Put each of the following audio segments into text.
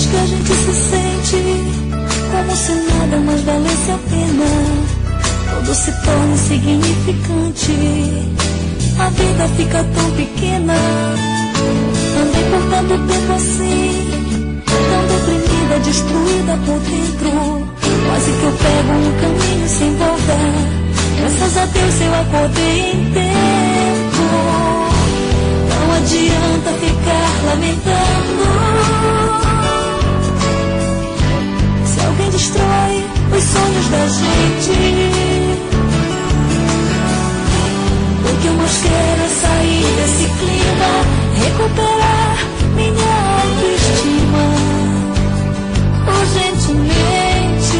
vezes que a gente se sente como se nada mais valesse a pena, tudo se torna insignificante, a vida fica tão pequena. Andei por tanto tempo assim, tão deprimida, destruída por dentro, quase que eu pego um caminho sem voltar. Graças a Deus eu acordei em tempo. Não adianta ficar lamentando. Se alguém destrói os sonhos da gente, o que eu mais quero é sair desse clima, recuperar minha autoestima urgentemente.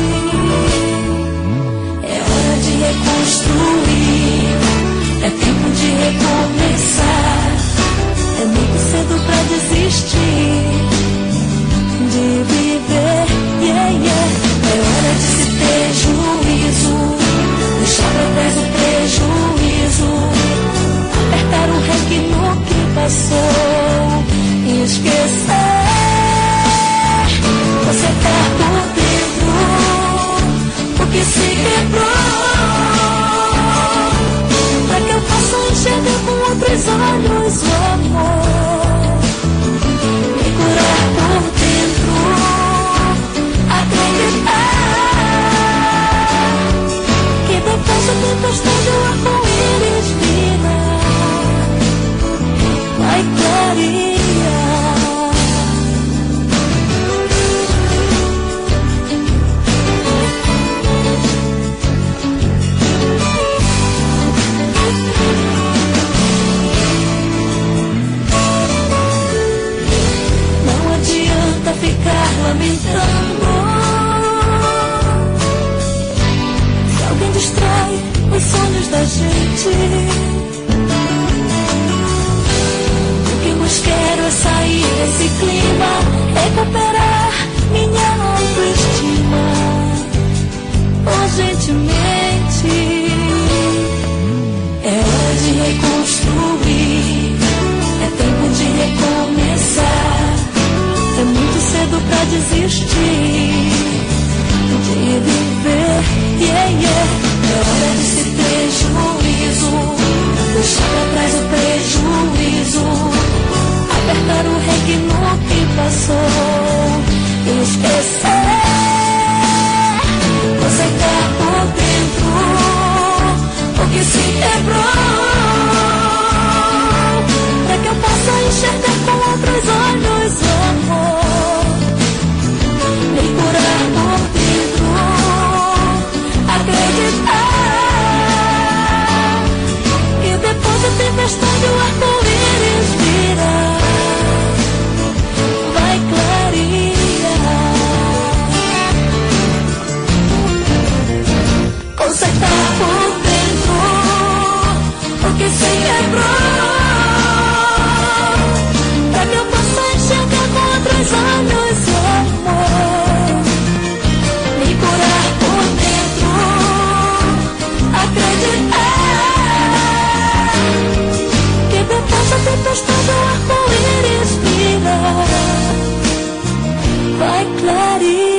É hora de reconstruir, é tempo de recomeçar. É muito cedo pra desistir de viver, yeah, yeah. É hora de se ter juízo, deixar pra trás o prejuízo, apertar o REC no que passou e esquecer. Você tá por dentro, o que se quebrou, pra que eu possa enxergar com outros olhos o amor, me curar por dentro, acreditar que depois da tempestade o arco-íris vira, vai clarear. Não adianta ficar lamentando. Se alguém destrói os sonhos da gente, o que mais quero é sair desse clima, recuperar minha autoestima urgentemente. É hora de reconstruir, é tempo de recomeçar. É muito cedo pra desistir de viver, yeah, yeah. É hora de se ter juízo, deixar pra trás o prejuízo, apertar o REC no que passou e esquecer. Você tá por dentro, o que se quebrou, pra que eu possa enxergar com outros olhos o amor, me curar por dentro, acreditar que depois da tempestade o arco-íris vira, vai clarear. Consertar por dentro o que se quebrou, pra que eu possa enxergar com outros olhos o amor, me curar por dentro, acreditar que depois da tempestade o arco-íris vira, vai clarear.